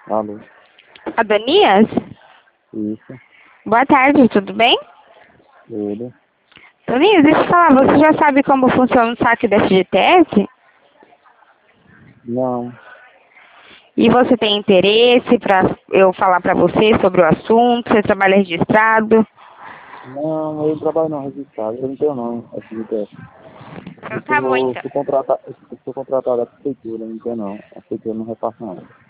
Alô, Adonias? isso, Boa tarde, tudo bem? tudo. Adonias, deixa eu falar, você já sabe como funciona o saque da FGTS? Não, E você tem interesse para eu falar para você sobre o assunto? Você trabalha registrado? não, eu não trabalho não registrado, eu não tenho não, FGTS. Então tá bom, então. Eu sou contratado da prefeitura, não tenho não, a prefeitura não repassa nada.